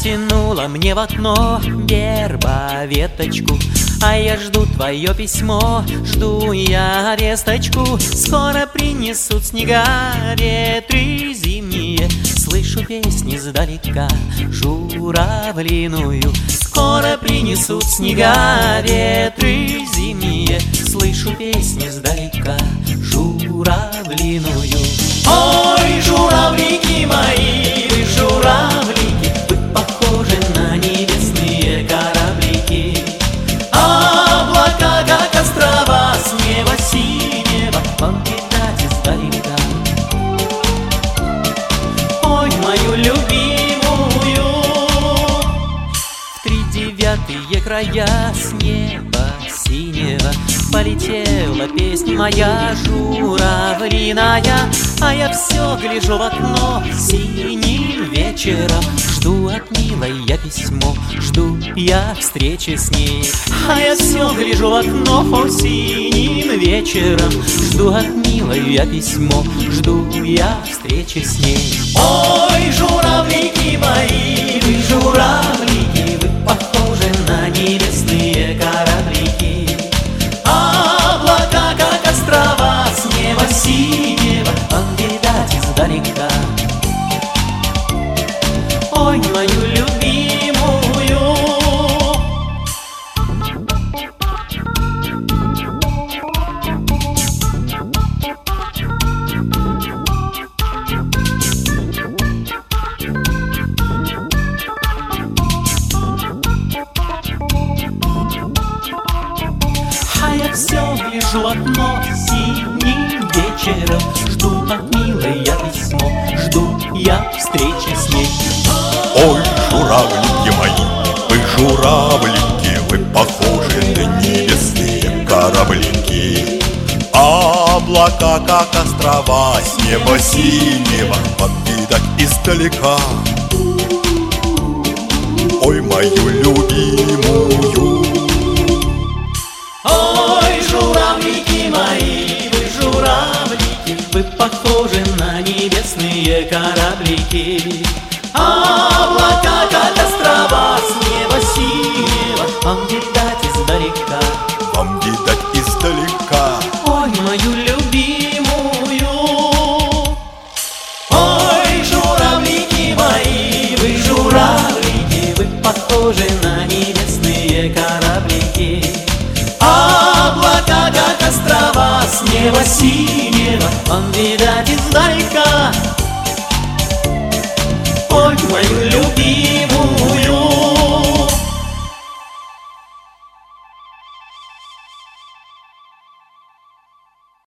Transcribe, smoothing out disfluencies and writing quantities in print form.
Протянула мне в окно верба веточку, а я жду твое письмо, жду я весточку. Скоро принесут снега, ветры зимние, слышу песни сдалека журавлиную. Скоро принесут снега, ветры зимние, слышу песни сдалека журавлиную. Ой, журавлики мои, вы журавлики, вы похожи на небесные кораблики. Облака, как острова, с неба синего вам видать издалека. Ой, мою любимую, в 39-е края с неба синего полетела песня моя журавлиная. А я все гляжу в окно синим вечером, жду от милой я письмо, жду я встречи с ней. А я все гляжу в окно синим вечером, жду от милой я письмо, жду я встречи с ней. Ой, журавлики мои, вы журавлики, вы похожи на небесные кораблики. Облака, как острова, с неба синего вам видать издалека. Ой, мою любимую. А я все вижу в окно синим вечером, жду от милой я письмо, жду я встречи с ней. Ой, журавлики мои, вы журавлики, вы похожи на небесные кораблики. Облака, как острова, с неба синего вам видать издалека. Ой, мою любимую. Ой, журавлики мои, вы журавлики, вы похожи на небесные кораблики. Облака, как острова, с неба синего вам видать издалека. Вам видать издалека. Ой, мою любимую. Ой, журавлики мои, вы журавлики, вы похожи на небесные кораблики. Облака, как острова, с неба синего вам видать издалека. Ой, мою любимую.